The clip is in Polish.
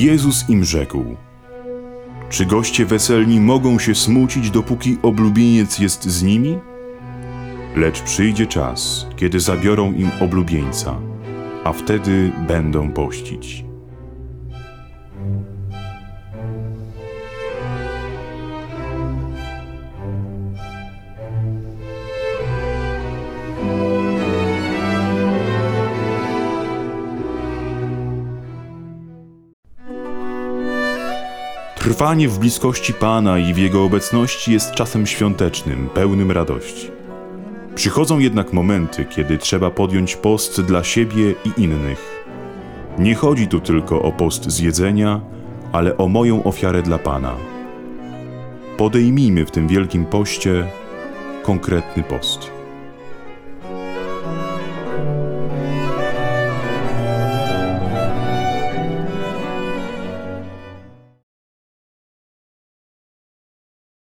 Jezus im rzekł: czy goście weselni mogą się smucić, dopóki oblubieniec jest z nimi? Lecz przyjdzie czas, kiedy zabiorą im oblubieńca, a wtedy będą pościć. Trwanie w bliskości Pana i w Jego obecności jest czasem świątecznym, pełnym radości. Przychodzą jednak momenty, kiedy trzeba podjąć post dla siebie i innych. Nie chodzi tu tylko o post z jedzenia, ale o moją ofiarę dla Pana. Podejmijmy w tym wielkim poście konkretny post.